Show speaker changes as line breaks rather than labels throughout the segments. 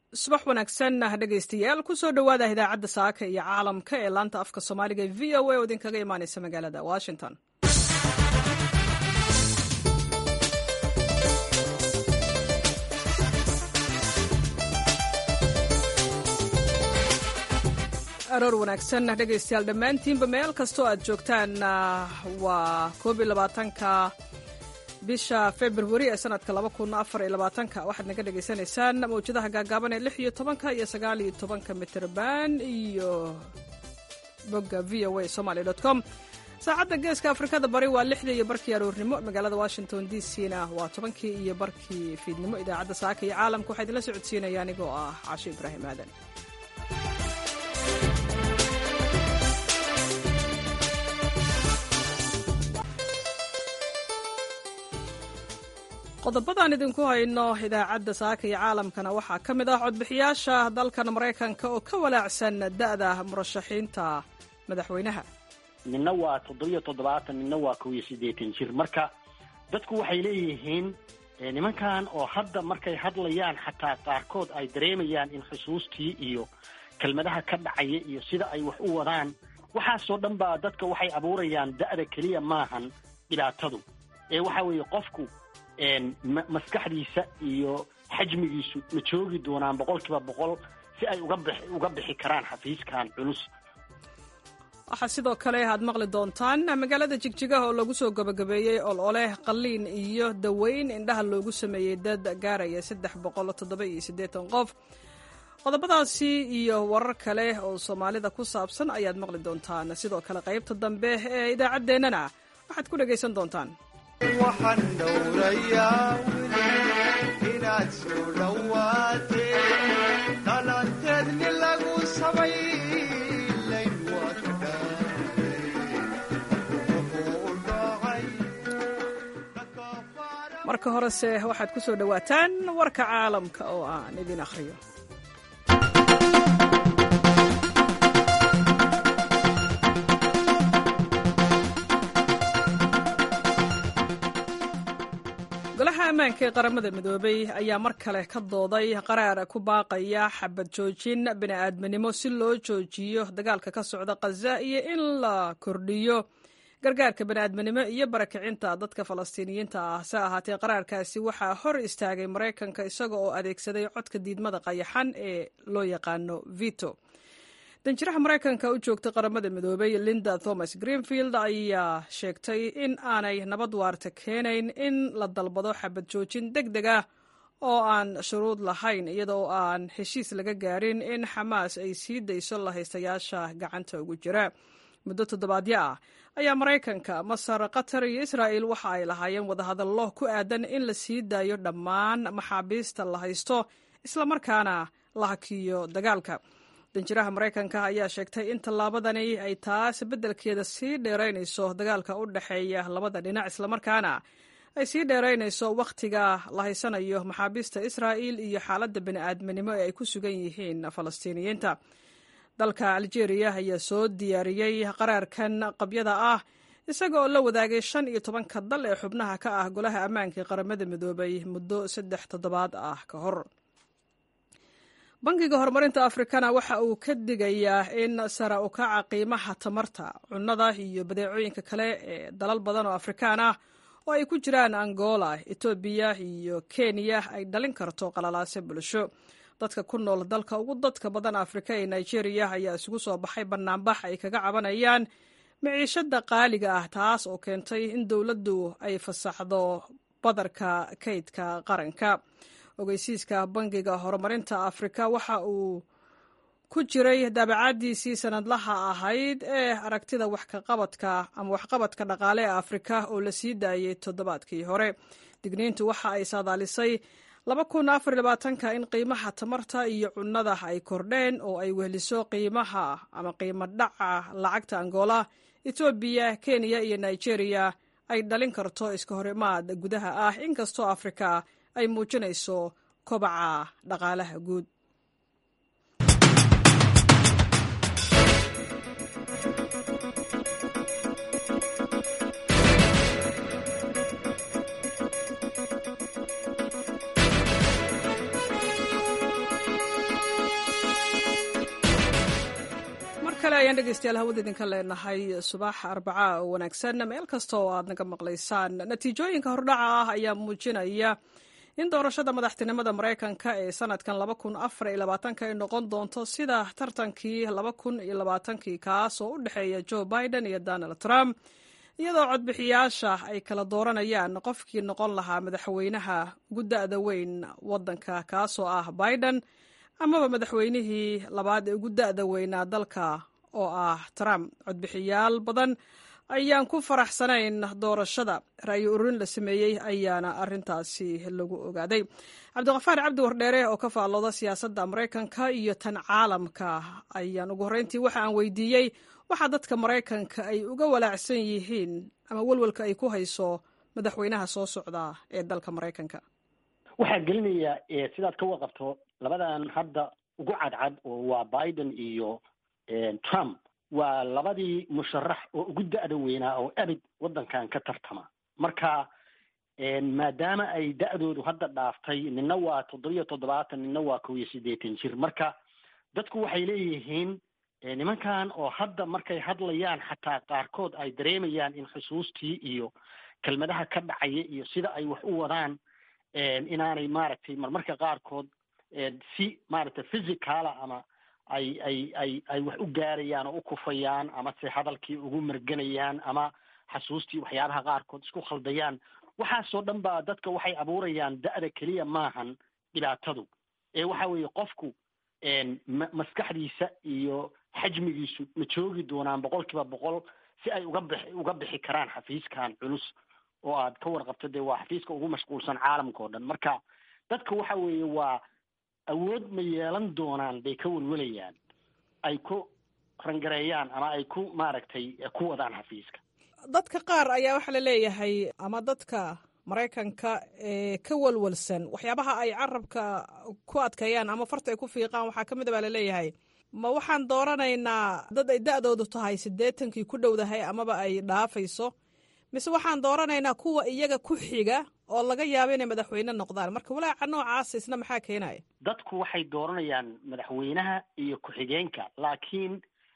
subax wanaagsan dhegaystayaal kusoo dhowaada idaacadda saaka iyo caalamka ee laanta afka soomaaliga ee v o a oo idinkaga imaanaysa magaalada washington. aroor wanaagsan dhegaystayaal dhammaantiinba meel kastoo aad joogtaan waa 21ka bisha February ee sanadka 2024 waxaad naga dhageysanaysaan mawjadaha gaagaaban ee 16 iyo 19 mitirban iyo bogga voasomali.com. saacadda geeska Afrikada bari waa 6 iyo barkii aroornimo, magaalada Washington DC-na waa 10 iyo barkii fiidnimo. idaacadda saaka iyo caalamka waxaa idinla socodsiinaya anigoo ah Caashi Ibraahim Aadan. qodobadaan idinku hayno idaacadda saaka iyo caalamkana waxaa ka mid ah codbixiyaasha dalkan Maraykanka oo ka walaacsan da'da murashaxiinta madaxweynaha.
ninna waa 77, ninna waa 80 jir. marka dadku waxay leeyihiin nimankan oo hadda markay hadlayaan xataa qaarkood ay dareemayaan in xusuustii iyo kelmadaha ka dhacaya iyo sida ay wax u wadaan, waxaasoo dhan baa dadka waxay abuurayaan da'da keliya maahan dhibaatadu ee waxa weeye qofku maskaxdiisa iyo xajmigiisu ma joogi doonaan 100% si ay uga bixi karaan xafiiskan culus.
waxaa sidoo kale aad maqli doontaan magaalada Jigjiga oo lagu soo gabagabeeyey olole qalliin iyo daweyn indhaha loogu sameeyey dad gaaraya 387 qof. qodobadaasi iyo warar kale oo Soomaalida ku saabsan ayaad maqli doontaan. sidoo kale qaybta dambe ee idaacadeennana waxaad ku dhageysan doontaan
waxaan dhowrayaa inaad soo dhawaatee dhalanteedni lagu samaylayn
marka horese waxaad ku soo dhowaataan warka caalamka oo aan idin akhriyo. golaha ammaanka ee qaramada midoobay ayaa mar kale ka dooday qaraar ku baaqaya xabad joojin bini'aadminimo si loo joojiyo dagaalka ka socda Gaza iyo in la kordhiyo gargaarka bini'aadminimo iyo barakicinta dadka Falastiiniyiinta ah. se ahaatee qaraarkaasi waxaa hor istaagay Maraykanka isaga oo adeegsaday codka diidmada qayaxan ee loo yaqaano veto. danjiraha Maraykanka u joogta qaramada midoobay Linda Thomas Greenfield ayaa sheegtay in aanay nabad waarta keenayn in la dalbado xabad joojin degdeg ah oo aan shuruud lahayn iyadoo aan heshiis laga gaarin in Xamaas ay sii dayso lahaystayaasha gacanta ugu jira. muddo toddobaadyo ah ayaa Maraykanka, Masar, Qatar iyo Israa'iil waxa ay lahaayeen wadahadallo ku aadan in la sii daayo dhammaan maxaabiista la haysto isla markaana la hakiyo dagaalka. danjiraha Maraykanka ayaa sheegtay in tallaabadani ay taas beddelkeeda sii dheeraynayso dagaalka u dhexeeya labada dhinac isla markaana ay sii dheeraynayso wakhtiga la haysanayo maxaabiista Israa'iil iyo xaaladda bini'aadminimo ee ay ku sugan yihiin Falastiiniyiinta. dalka Algeria ayaa soo diyaariyey qaraarkan qabyada ah isaga oo la wadaagay 15 dal ee xubnaha ka ah golaha ammaanka ee qaramada midoobay muddo 3 toddobaad ah ka hor. bangiga horumarinta Afrikana waxa uu ka digayaa in sare u kaca qiimaha tamarta, cunnada iyo badeecooyinka kale ee dalal badan oo Afrikaan ah oo ay ku jiraan Angola, Ethiopia iyo Kenya ay dhalin karto qalalaase bulsho. dadka ku nool dalka ugu dadka badan Afrika ee Nigeria ayaa isugu soo baxay banaanbax ay kaga cabanayaan maciishada qaaliga ah, taas oo keentay in dawladdu ay fasaxdo badarka kaydka qaranka. ogeysiiska bangiga horumarinta Afrika waxa uu ku jiray daabacadiisii sanadlaha ahayd ee aragtida waxqabadka dhaqaale ee Afrika oo la sii daayay toddobaadkii hore. digniintu waxa ay saadaalisay 2024 in qiimaha tamarta iyo cunnada ay kordheen oo ay weheliso qiimo dhaca lacagta Angola, Ethiopia, Kenya iyo Nigeria ay dhalin karto iska horimaad gudaha ah, inkastoo Afrika ay muujinayso kobaca dhaqaalaha guud. kale ayaan dhegeystayaal hawada idinka leenahay subax arbaca oo wanaagsan meel kasta oo aad naga maqlaysaan. natiijooyinka hordhaca ah ayaa muujinaya in doorashada madaxtinimada maraykanka ee sanadkan 2024 ay noqon doonto sida tartankii 2020 kaas oo u dhexeeya Joe Biden iyo Donald Trump, iyadoo codbixiyaasha ay kala dooranayaan qofkii noqon lahaa madaxweynaha gudda weyn wadanka kaasoo ah Biden amaba madaxweynihii labaad ee ugu da'da weynaa dalka oo ah Trump. codbixiyaal badan ayaan ku faraxsanayn doorashada. ra'yi ururin la sameeyey ayaana arintaasi lagu ogaaday. cabdiqafaar cabdi wardheere oo ka faallooda siyaasadda maraykanka iyo tan caalamka ayaan ugu horreyntii waxa aan weydiiyey waxa dadka maraykanka ay uga walaacsan yihiin ama walwalka ay ku hayso madaxweynaha soo socda ee dalka maraykanka.
waxaa gelinaya sidaad ka warqabto labadan hadda ugu cadcad oo waa Biden iyo Trump waa labadii musharax oo ugu da'da weynaa oo abid wadankan ka tartama. marka maadaama ay da'doodu hadda dhaaftay, nina waa 77 nina waa 81 jir, marka dadku waxay leeyihiin nimankan oo hadda markay hadlayaan xataa qaarkood ay dareemayaan in xusuustii iyo kelmadaha ka dhacaya iyo sida ay wax u wadaan inaanay maaragtay marmarka qaarkood si maaragtay physicala ama ay wax u gaarayaan oo u kufayaan ama se hadalkii ugu marganayaan ama xasuustii waxyaabaha qaarkood isku khaldayaan. waxaasoo dhan baa dadka waxay abuurayaan da'da keliya maahan dhibaatadu, waxa weeye qofku maskaxdiisa iyo xajmigiisu ma joogi doonaan 100% si ay uga bixi karaan xafiiskan culus oo aad ka warqabto dee waa xafiiska ugu mashquulsan caalamka oo dhan. marka dadka waxa weeye waa awood ma yeelan doonaan bay ka walwalayaan ay ku rangareeyaan ama ay ku maaragtay ku wadaan xafiiska.
dadka qaar ayaa waxaa la leeyahay ama dadka maraykanka ka walwalsan waxyaabaha ay carabka ku adkeeyaan ama farta ay ku fiiqaan waxaa ka mid a baa la leeyahay ma waxaan dooranaynaa dad ay da'doodu tahay 80kii ku dhowdahay amaba ay dhaafayso, mise waxaan dooranaynaa kuwa iyaga ku xiga oo laga yaabo inay madaxweyne noqdaan. marka walaaca noocaas isna maxaa keenaya?
dadku waxay dooranayaan madaxweynaha iyo ku-xigeenka, laakiin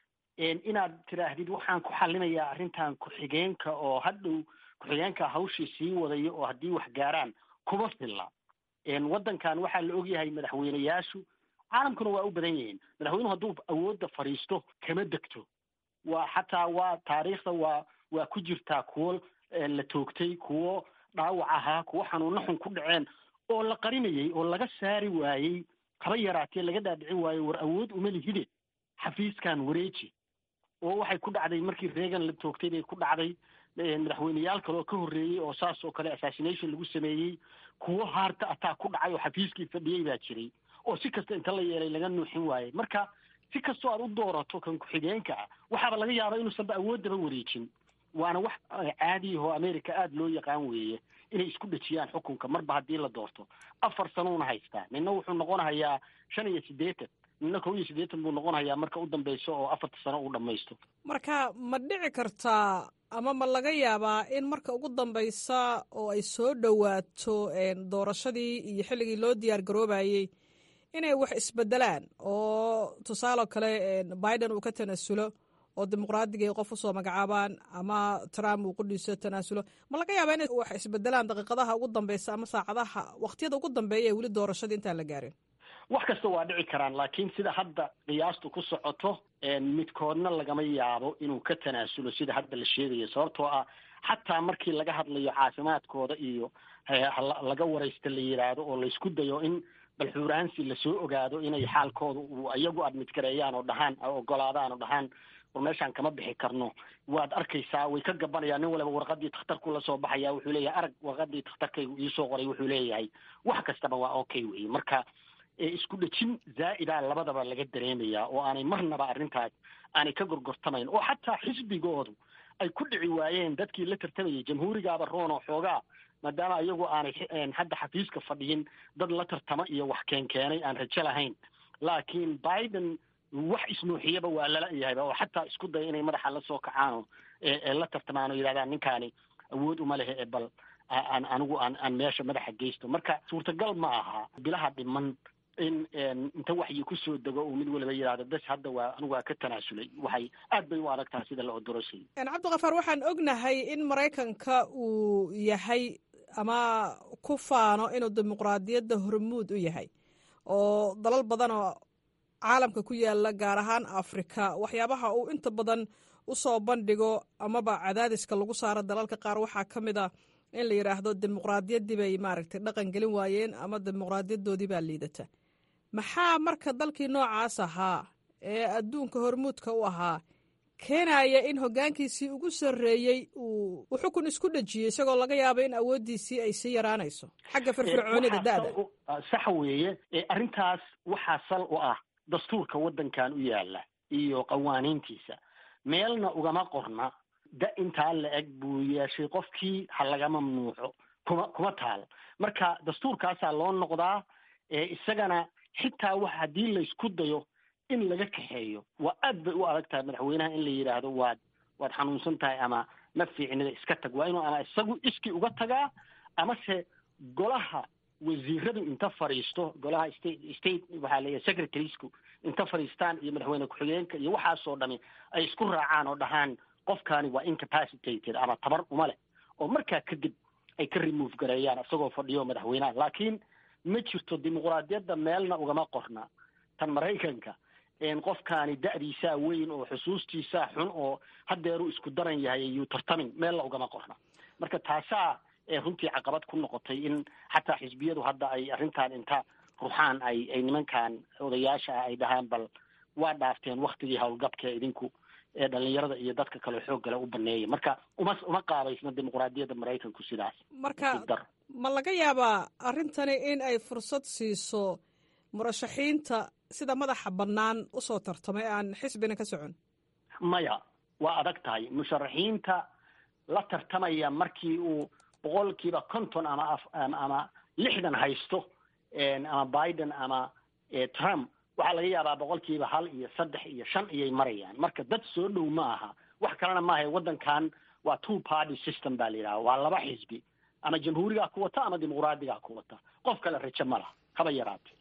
inaad tiraahdid waxaan ku xalinayaa arrintan ku-xigeenka oo hadhow ku-xigeenka hawshii sii wadayo oo haddii wax gaaraan kuma filla. waddankan waxaa la ogyahay madaxweyneyaashu caalamkuna waa u badan yihiin. madaxweynuhu hadduu awoodda fadhiisto kama degto. waa xataa waa taariikhda waa ku jirtaa kuwo la toogtay, kuwo dhaawac ahaa, kuwo xanuuno xun ku dhaceen oo la qarinayay oo laga saari waayey, haba yaraatee laga dhaadhicin waayo war awood uma lihide xafiiskan wareeji. oo waxay ku dhacday markii Reagan la toogtay bay ku dhacday, madaxweyneyaal kale oo ka horreeyey oo saas oo kale assassination lagu sameeyey, kuwo haarta ataa ku dhacay oo xafiiskii fadhiyey baa jiray oo si kasta inta la yeelay laga nuuxin waayey. marka si kastoo aad u doorato kan ku-xigeenka ah waxaaba laga yaabaa inuusanba awooddaba wareejin. waana wax caadi oo America aad loo yaqaan weeye inay isku dhajiyaan xukunka marba haddii la doorto. 4 sanoona haystaa, nina wuxuu noqonayaa 85, nina 80 buu noqonayaa marka u dambeyso oo 4 sano uu dhamaysto.
marka ma dhici kartaa ama ma laga yaabaa in marka ugu dambeysa oo ay soo dhowaato doorashadii iyo xilligii loo diyaar garoobayay inay wax isbedelaan oo tusaale kale Biden uu ka tanaasulo oo dimuqraadiga ay qof u soo magacaabaan ama Trump uu qudhiiso tanaasulo? ma laga yaabaa inay wax isbedelaan daqiiqadaha ugu dambeysa ama saacadaha waqtiyada ugu dambeeya ee weli doorashada intaan la gaarin?
wax kasta waa dhici karaan, laakiin sida hadda qiyaastu ku socoto midkoodna lagama yaabo inuu ka tanaasulo sida hadda la sheegayo. sababtoo ah xataa markii laga hadlayo caafimaadkooda iyo laga waraysta la yidhaahdo oo laysku dayo in balxuuraansi lasoo ogaado inay xaalkooda iyagu admid gareeyaan oo dhahaan ogolaadaan oo dhahaan war meeshaan kama bixi karno, waad arkaysaa way ka gabanayaan. nin waliba warqadii takhtarku la soo baxaya wuxuu leeyahay arag warqadii takhtarkaygu iisoo qoray, wuxuu leeyahay wax kastaba waa okay wey. marka isku dhejin zaa'idaa labadaba laga dareemayaa oo aanay marnaba arrintaas aanay ka gorgortamayn, oo xataa xisbigoodu ay ku dhici waayeen dadkii la tartamayay. jamhuurigaaba roon oo xoogaa maadaama iyagu aanay hadda xafiiska fadhiyin dad la tartama iyo wax keenkeenay aan rajo lahayn. laakiin Biden wax isnuuxiyaba waa lala yahayba oo xataa isku daya inay madaxa la soo kacaan oo la tartamaan oo yidhahdaan ninkaani awood uma lehe bal anigu aan meesha madaxa geysto. marka suurtagal ma aha bilaha dhiman in inta waxyi kusoo dego uu mid waliba yidhaahdo bes hadda anigu waa ka tanaasulay waxay aad bay u adagtaha sida la odorosay.
cabdiqafaar, waxaan ognahay in maraykanka uu yahay ama ku faano inuu dimuqraadiyadda hormuud u yahay, oo dalal badan oo caalamka ku yaala gaar ahaan afrika waxyaabaha uu inta badan usoo bandhigo amaba cadaadiska lagu saaro dalalka qaar waxaa ka mid a in la yidhaahdo dimuqraadiyaddii bay maaragtay dhaqan gelin waayeen ama dimuqraadiyadoodii baa liidata. maxaa marka dalkii noocaas ahaa ee adduunka hormuudka u ahaa keenaya in hoggaankiisii ugu sarreeyey uu xukun isku dhejiyey isagoo laga yaabo in awooddiisii ay sii yaraanayso xagga firfircoonida da'da?
sax weeye. arrintaas waxaa sal u ah dastuurka waddankan u yaala iyo qawaaniintiisa. meelna ugama qorna da intaa la eg buu yeeshay qofkii ha laga mamnuuco, kuma taal. marka dastuurkaasaa loo noqdaa. isagana xitaa wax haddii laysku dayo in laga kaxeeyo waa aad bay u adag tahay madaxweynaha in la yidhaahdo waad xanuunsan tahay ama ma fiicnida iska tag. waa inuu ama isagu iskii uga tagaa amase golaha wasiiradu inta fadhiisto, golaha state waxaa leeyahay secretariesku inta fadhiistaan iyo madaxweyne ku-xigeenka iyo waxaasoo dhami ay isku raacaan oo dhahaan qofkaani waa incapacitated ama tabar uma leh, oo markaa kadib ay ka remove gareeyaan isagoo fadhiyo madaxweynaha. laakiin ma jirto dimuqraadiyadda meelna ugama qorna. tan maraykanka qofkaani da'diisaa weyn oo xusuustiisaa xun oo haddeeru isku daran yahay iyuu tartamin meelna ugama qorna. marka taasaa runtii caqabad ku noqotay in xataa xisbiyadu hadda ay arrintan inta ruxaan ay nimankan odayaasha ah ay dhahaan bal waa dhaafteen waktigii howlgabka idinku ee dhalinyarada iyo dadka kale xoog gale u baneeyay. marka uma qaabaysna dimuqraadiyadda maraykanku sidaas.
marka ma laga yaabaa arrintani in ay fursad siiso murashaxiinta sida madaxa bannaan usoo tartamay aan xisbina ka socon?
maya, waa adag tahay. musharaxiinta la tartamaya markii uu 50% ama 60 haysto ama Biden ama Trump, waxaa laga yaabaa 1% iyo 3 iyo 5 iyay marayaan. marka dad soo dhow ma aha. wax kalena maaha. waddankan waa 2 party system baa la yidhaha. waa 2 xisbi, ama jamhuurigaa ku wata ama dimuqraadigaa ku wata. qof kale rajo ma laha haba yaraatee.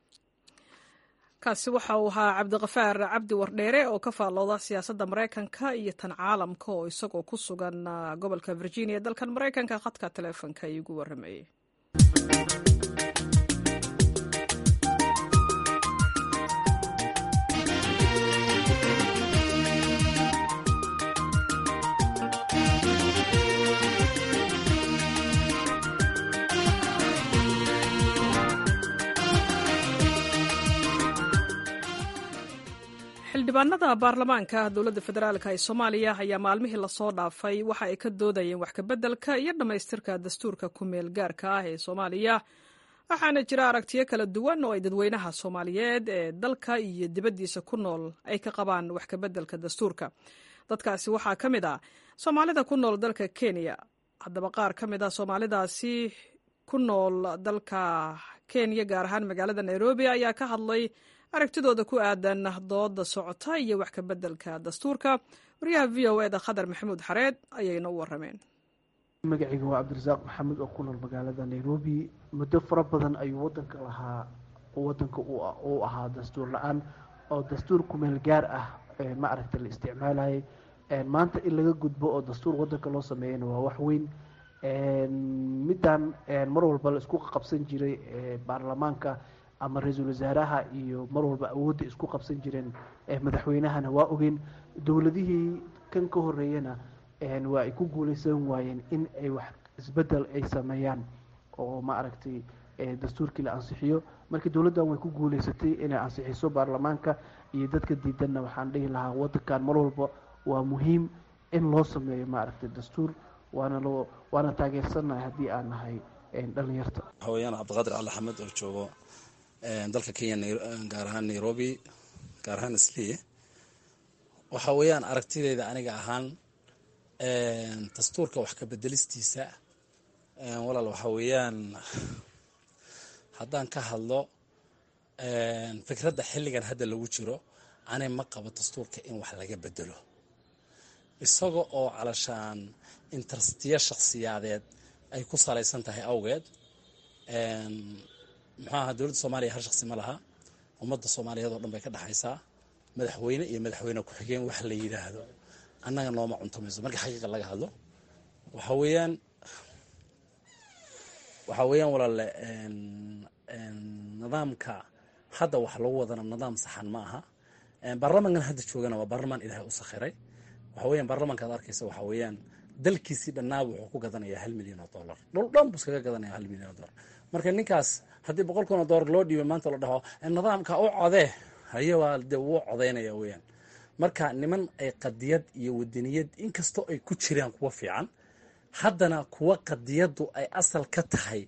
kaasi waxa uu ahaa cabdiqafaar cabdi wardheere oo ka faallooda siyaasadda maraykanka iyo tan caalamka oo isagoo ku sugan gobolka virginia dalkan maraykanka khadka taleefonka iigu warramayey. xildhibaanada baarlamaanka dowladda federaalk ee soomaaliya ayaa maalmihii lasoo dhaafay waxa ay ka doodayeen wax kabeddelka iyo dhammaystirka dastuurka ku-meel gaarka ah ee soomaaliya, waxaana jira aragtiyo kala duwan oo ay dadweynaha soomaaliyeed ee dalka iyo dibaddiisa ku nool ay ka qabaan wax kabeddelka dastuurka. dadkaasi waxaa ka mid ah soomaalida ku nool dalka kenya. haddaba qaar ka mid ah soomaalidaasi ku nool dalka kenya gaar ahaan magaalada nairobi ayaa ka hadlay aragtidooda ku aadan dooda socota iyo wax ka beddelka dastuurka. wariyaha v o eda khadar maxamuud xareed ayayna u warrameen.
magacayga waa cabdirasaaq maxamed oo ku nool magaalada nairobi. muddo fara badan ayuu wadanka uu ahaa dastuur la-aan oo dastuur kumeel gaar ah maaragta la isticmaalayay. maanta in laga gudbo oo dastuur wadanka loo sameeyana waa wax weyn. midaan mar walba la isku qabsan jiray baarlamaanka ama ra-iisul wasaaraha iyo mar walba awoodda isku qabsan jireen madaxweynahana waa ogeyn. dowladihii kan ka horeeyana waa ay ku guuleysan waayeen in ay wax isbedel ay sameeyaan oo maaragtay dastuurkii la ansixiyo. marka dowladdan way ku guuleysatay inay ansixiso baarlamaanka iyo dadka diidanna waxaan dhihi lahaa wadankan mar walba waa muhiim in loo sameeyo maaragtay dastuur, waana taageersanahay haddii aan nahay dhalinyarta.
hawayaan cabdiqaadir cali axmed oo joogo dalka kenya gaar ahaan nairobi, gaar ahaan isliye. waxa weeyaan aragtideyda aniga ahaan dastuurka wax ka bedelistiisa walaal waxa weeyaan haddaan ka hadlo fikradda xilligan hadda lagu jiro ani ma qabo dastuurka in wax laga bedelo isaga oo calashaan interestiya shakhsiyaadeed ay ku salaysan tahay awgeed. muxuu ahaa dowladda soomaaliya hal shaksi ma laha, ummadda soomaaliyeed oo dhan bay ka dhexaysaa. madaxweyne iyo madaxweyne ku-xigeen wax la yidhaahdo annaga nooma cuntamayso marka xaqiiqa laga hadlo. waxaa weeyaan walaale nidaamka hadda wax lagu wadana nidaam saxan ma aha. baarlamankan hadda joogana waa baarlamaan ilaahay u sakhiray. waxa weeyaan baarlamanka aad arkaysa waxa weeyaan dalkiisii dhannaa wuxuu ku gadanayaa $1 milyan. dhul dhan buu iskaga gadanayaa $1 milyan. marka ninkaas haddii $100,000 loo dhiibay maanta la dhaho nidaamka u codee haye waa dee wuu codaynaya weeyaan. marka niman ay qadiyad iyo wadaniyad inkastoo ay ku jiraan kuwa fiican, haddana kuwa qadiyaddu ay asal ka tahay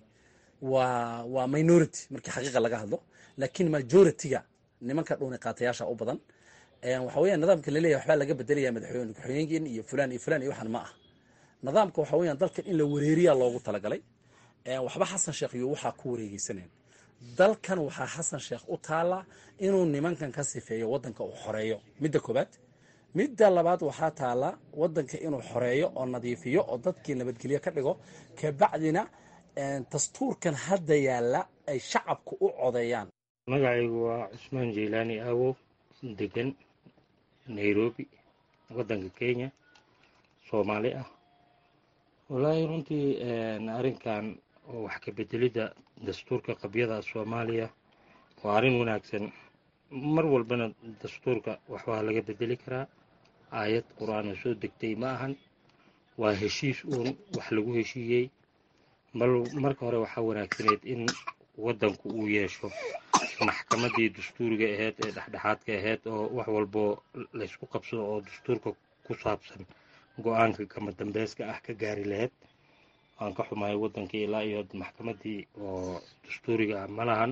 waa minority markii xaqiiqa laga hadlo. laakiin majority-ga nimanka dhuuni qaatayaasha u badan. waxa weeyaan nidaamka la leeyahay waxbaa laga bedelayaa madaxweyne ku-xigeenkeen iyo fulaan iyo fulaan iyo waxaan ma ah. nidaamka waxa weeyaan dalkan in la wareeriyaa loogu talagalay. waxba xasan sheekh iyo waxaa ku wareegeysaneen dalkan. waxaa xasan sheekh u taala inuu nimankan ka sifeeyo waddanka uu xoreeyo, midda koobaad. midda labaad waxaa taala waddanka inuu xoreeyo oo nadiifiyo oo dadkii nabadgelyo ka dhigo, kabacdina dastuurkan hadda yaalla ay shacabku u codeeyaan.
magacaygu waa cusmaan jeylaani aawow, degan nairobi, waddanka kenya, soomaali ah. wallaahi runtii arrinkan oo wax ka bedelidda dastuurka qabyada soomaaliya waa arrin wanaagsan. mar walbana dastuurka waxbaa laga bedeli karaa. aayad qur-aan oo soo degtay ma ahan, waa heshiis uun wax lagu heshiiyey. marka hore waxaa wanaagsaneyd in waddanku uu yeesho maxkamaddii dastuuriga ahayd ee dhexdhexaadka ahayd oo wax walboo laysku qabsado oo dastuurka ku saabsan go-aanka kama dambeyska ah ka gaari lahayd. waan ka xumahay waddankii ilaa iyo maxkamaddii oo dastuuriga ah ma lahan.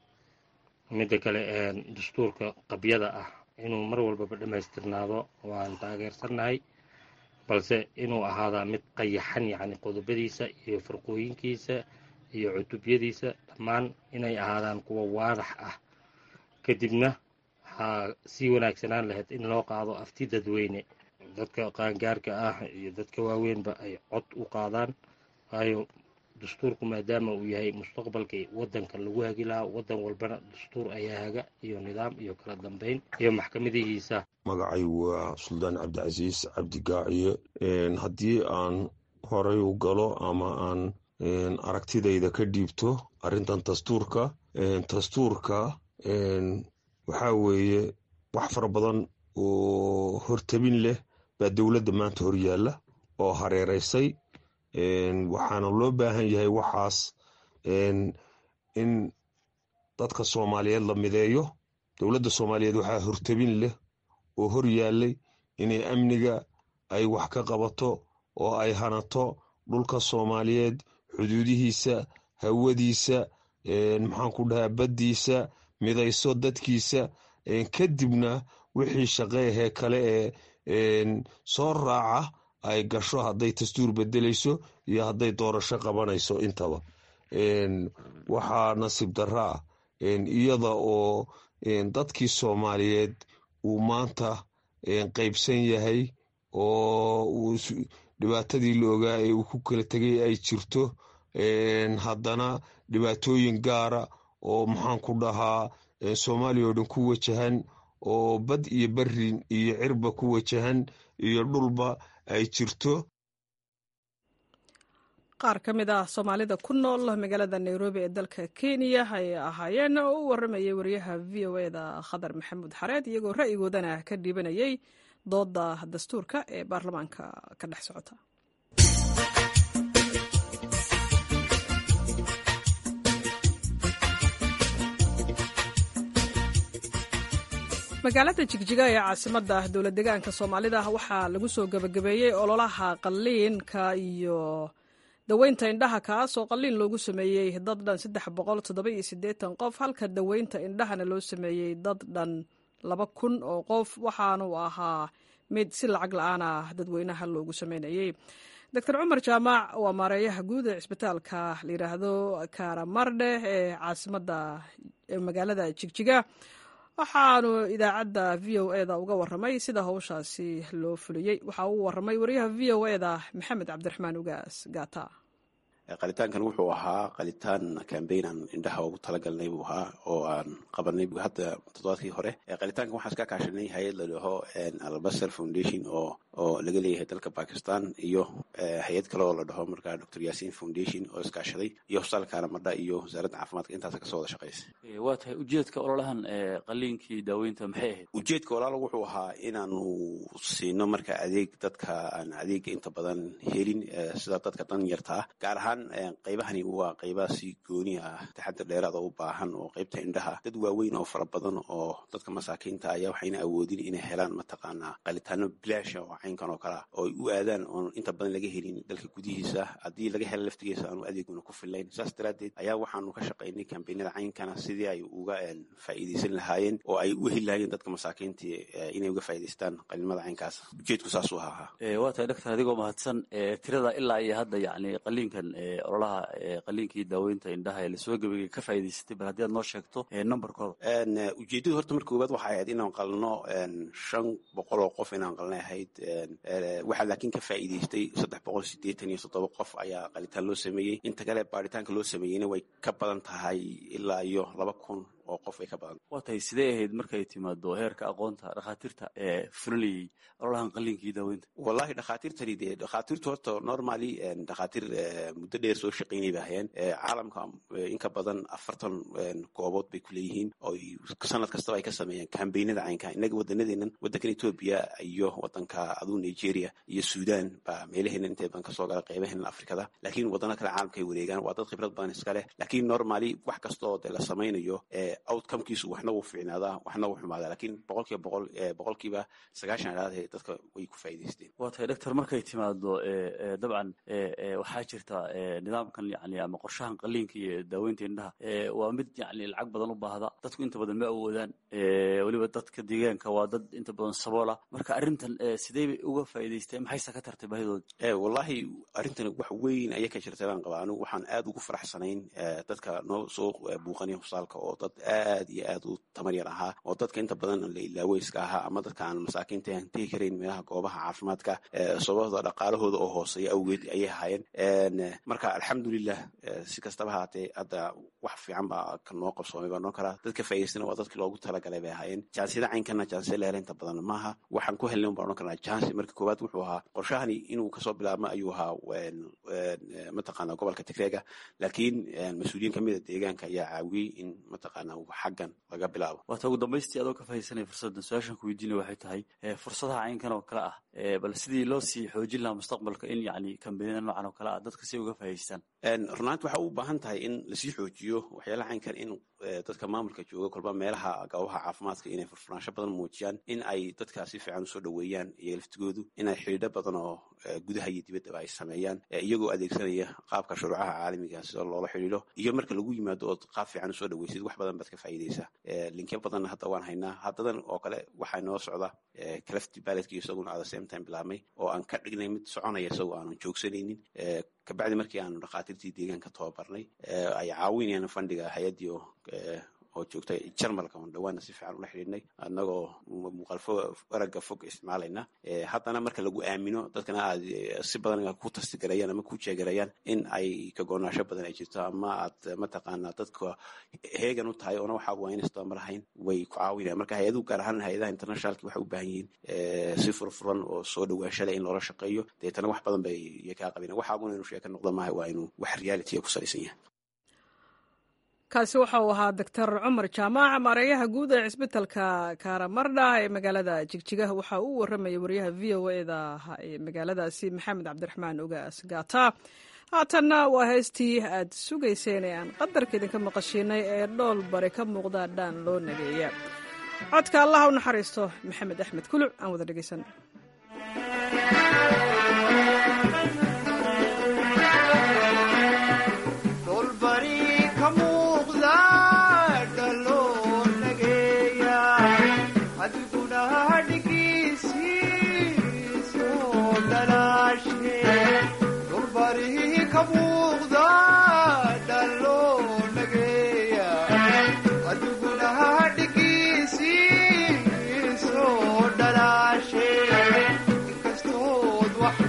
midda kale dastuurka qabyada ah inuu mar walbaba dhammaystirnaado waan taageersannahay, balse inuu ahaadaa mid qayaxan, yacni qodobadiisa iyo farqooyinkiisa iyo cutubyadiisa dhammaan inay ahaadaan kuwa waadax ah. kadibna waxaa sii wanaagsanaan lahayd in loo qaado afti dadweyne, dadka qaangaarka ah iyo dadka waaweynba ay cod u qaadaan. waayo dastuurku maadaama uu yahay mustaqbalka waddanka lagu hagi lahaa, waddan walbana dastuur ayaa haga iyo nidaam iyo kala dambeyn iyo maxkamadihiisa.
magacaygu waa suldaan cabdicasiis cabdi gaaciye. haddii aan horay u galo ama aan aragtidayda ka dhiibto arrintan dastuurka waxaa weeye wax fara badan oo hortabin leh baa dowladda maanta hor yaalla oo hareeraysay. waxaana loo baahan yahay waxaas in dadka soomaaliyeed la mideeyo. dowladda soomaaliyeed waxaa hortabin leh oo hor yaallay inay amniga ay wax ka qabato oo ay hanato dhulka soomaaliyeed, xuduudihiisa, hawadiisa, maxaan ku dhahaa baddiisa, midayso dadkiisa. kadibna wixii shaqeehee kale ee soo raaca ay gasho hadday dastuur bedelayso iyo hadday doorasho qabanayso intaba. waxaa nasiib darra ah iyada oo dadkii soomaaliyeed uu maanta qaybsan yahay oo dhibaatadii la ogaa ee uu ku kala tegay ay jirto, haddana dhibaatooyin gaara oo maxaan ku dhahaa soomaaliya oo dhan ku wajahan oo bad iyo berrin iyo cirba ku wajahan iyo dhulba ay jirto.
qaar ka mid ah soomaalida ku nool magaalada nairobi ee dalka kenya ayay ahaayeen oo u waramayay wariyaha v o eda khadar maxamuud xareed, iyagoo ra'yigoodana ka dhiibanayay dooda dastuurka ee baarlamaanka ka dhex socota. magaalada jigjiga ee caasimadda dowlad deegaanka soomaalida waxaa lagu soo gebagabeeyey ololaha qalliinka iyo daweynta indhaha, kaas oo qalliin loogu sameeyey dad dhan 387 qof, halka daweynta indhahana loo sameeyey dad dhan 2,000 oo qof, waxaanu ahaa mid si lacag la-aan ah dadweynaha loogu sameynayey. doctor cumar jaamac waa maareeyaha guud ee cisbitaalka la yidhaahdo karamardhe ee caasimadda magaalada jigjiga, waxaanu idaacadda v o eda uga waramay sida howshaasi loo fuliyey. waxa uu waramay wariyaha v o eda maxamed cabdiraxmaan ugaas gaata.
qalitaankan wuxuu ahaa qalitaan campaign aan indhaha ugu talagalnay buu ahaa oo aan qabanay hadda toddobaadkii hore. qalitaankan waxaan iska kaashanay hay-ad la dhaho Al-Basar Foundation oo laga leeyahay dalka Pakistan iyo hay-ad kale oo la dhaho markaa Dr. Yasin Foundation oo iskaashaday iyo hosbitaalka Alamada iyo wasaaradda caafimaadka intaas ka soo wada shaqeysay.
waa tahay ujeedka ololahan qaliinkii daaweynta maxay ahayd?
ujeedka walaalo wuxuu ahaa inaanu siino marka adeeg dadka aan adeega inta badan helin sida dadka dan yarta ah, gaar ahaan qaybahani waa qaybaha si gooni ah taxadar dheeraad oo u baahan oo qaybta indhaha dad waaweyn oo fara badan oo dadka masaakiinta ayaa waxayna awoodin inay helaan mataqaanaa qalitaano bilaash oo caynkan oo kale oo ay u aadaan oo inta badan laga helin dalka gudihiisa. haddii laga helo laftigiisa aanu adeeguna ku fillayn, saas daraaddeed ayaa waxaanu ka shaqaynay kambeynada caynkana sidii ay uga faa'iidaysan lahaayeen oo ay u heli lahaayeen dadka masaakiinta inay uga faa'iidaystaan qalimada caynkaas. ujeedku saasuu ahaa.
waa tahay doctor, adigoo mahadsan. tirada ilaa iyo hadda yacni qaliinkan ololaha qaliinkii daaweynta indhaha ee lasoo gabagay ka faa'iidaysatay, bal haddii aad noo sheegto numberkooda.
ujeedadu horta marka koowaad waxay ahayd inaan qalno 500 oo qof inaan qalnay ahayd. waxaa laakiin ka faa'iidaystay 387 qof ayaa qalitaan loo sameeyey. inta kale baaritaanka loo sameeyeyna way ka badan tahay ilaa iyo 2,000 oo qof ay ka badan.
waa tahay sidee ahayd markay timaado heerka aqoonta dhakhaatiirta ee fulinayay ololahan qaliinkii daaweynta?
wallahi dhakhaatiirtani dee dhakhaatiirtu horta normally dhakhaatiir muddo dheer soo shaqaynay bay hayeen. caalamka in ka badan 40 goobood bay ku leeyihiin oo sanad kastaba ay ka sameeyeen kambeynada caynka. innaga waddanadeennan waddankan Ethiopia iyo waddanka aduu Nigeria iyo Sudan baa meelaheena intee badan kasoo gala qaybaheena Afrikada, laakiin waddana kale caalamka ay wareegaan. waa dad khibrad badan iska leh, laakiin normally wax kasta oo dee la samaynayo outcomekiisu waxna wuu fiicnaadaa waxna wuu xumaadaa, laakiin boqolkiiba 90 dadka way ku faa'iidaysteen.
waa tahay doctor, markay timaado dabcan waxaa jirta nidaamkan yani ama qorshahan qaliinka iyo daaweynta indhaha waa mid yani lacag badan u baahda, dadku inta badan ma awoodaan, weliba dadka deegaanka waa dad inta badan saboola. marka arrintan sidee bay uga faa'iidaysteen, maxayse ka tartay baahidooda?
wallahi arrintan wax weyn ayay ka jirtay baan qabaa. anigu waxaan aad ugu faraxsanayn dadka noo soo buuqanaya hosbitaalka oo dad aad iyo aad u tamar yar ahaa, oo dadka inta badan la ilaaweyska ahaa ama dadka aan masaakiinta aan tegi karayn meelaha goobaha caafimaadka sababtoo dhaqaalahooda oo hooseeya awgeed ayay ahaayeen. marka alxamdulilah si kastaba haatee hadda wax fiican baa ka noo qabsoomay baa noo karaa. dadka faa'iidaystana waa dadkii loogu talagalay bay ahaayeen. jaansiyada caynkana jaansiyada la helay inta badan maaha. waxaan ku helnay baan noo karnaa jaansi. marka koowaad wuxuu ahaa qorshahani inuu kasoo bilaabmo ayuu ahaa mataqaanaa gobolka Tigreega, laakiin mas-uuliyiin kamida deegaanka ayaa caawiyey in mataqaanaa xaggan laga bilaabo.
waata ugu dambaystii adoo ka faa'iidaysanaya fursaddan, su-aashan ku weydiinaya waxay tahay fursadaha caynkan oo kale ah bal sidii loo sii xoojin lahaa mustaqbalka in yacni kambeynada noocan oo kale ah dadka si uga faa'iidaystaan.
runaanti waxaa u baahan tahay in lasii xoojiyo waxyaalaha caynkan, in dadka maamulka jooga kolba meelaha goobaha caafimaadka inay furfuraansho badan muujiyaan, in ay dadka si fiican usoo dhoweeyaan iyo laftigoodu inay xidhiidho badan oo gudaha iyo dibaddaba ay sameeyaan iyagoo adeegsanaya qaabka shuruucaha caalamiga sida loola xidhiidho. iyo marka lagu yimaado ood qaab fiican usoo dhoweysid wax badan baad ka faa'iidaysaa. linkyo badanna hadda waan haynaa. haddadan oo kale waxaa noo socda calafty balletkii isaguna at the same time bilaabmay oo aan ka dhignay mid soconaya isagoo aanan joogsanaynin. kabacdi markii aanu dhakhaatiirtii deegaanka tababarnay ay caawinayaan fandhiga hay-addii oo joogtay jarmalka oon dhawaana si fiican ula xidhiidhnay annagoo muuqaalfo aragga fog isticmaalayna. haddana marka lagu aamino dadkana aad si badan ku tastigarayaan ama ku jeegarayaan in ay ka goonaasho badan ay jirto ama aad mataqaanaa dadka heegan u tahay oona waxaa waa inaysto mar ahayn way ku caawinayaan. marka hay-aduhu gaar ahaan hay-adaha internationalki waxay u baahan yihiin si furfuran oo soo dhawaansho leh in loola shaqeeyo. deetana wax badan bay kaa qabinaan. waxaaguna inuu sheeka noqdo maaha, waa inuu wax reality ku salaysan yahay.
kaasi waxa uu ahaa doctor cumar jaamac, maareeyaha guud ee cisbitalka karamardha ee magaalada jigjiga. waxa uu warramayay wariyaha v o eda ee magaaladaasi maxamed cabdiraxmaan ogaas gaata. haatanna waa heestii aad sugayseen ee aan qadarka idinka maqashiinay ee dhool bari ka muuqda dhaan loo nageeya. codka allah u naxariisto maxamed axmed kuluc aan wada dhegeysan.
What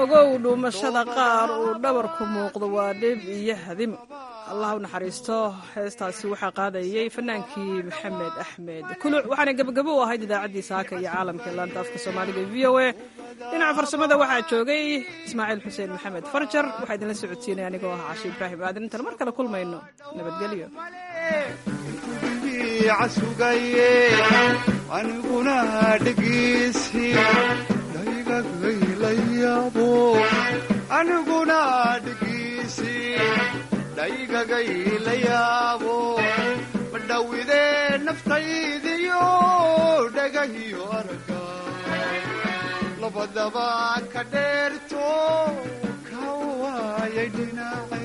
ogow dhuumashada qaar uu dhabarku muuqdo waa dhib iyo hadimo. allah u naxariisto. heestaasi waxaa qaadayay fanaankii maxamed axmed kuluc, waxaana gebagabo u ahayd idaacaddii saaka iyo caalamka laanta afka soomaaliga v o a. dhinaca farsamada waxaa joogay ismaaciil xuseen maxamed farjar, waxaa idinla socodsiinaya anigoo ah Cashi Ibraahim Aadan. intaan mar kale kulmayno, nabadgelyo.
aniguna dhegeysi dhaygagayla yaabo madhawide naftaydiyo dhagahiyo arga labadaba ka dheerto ka waayay dhinaca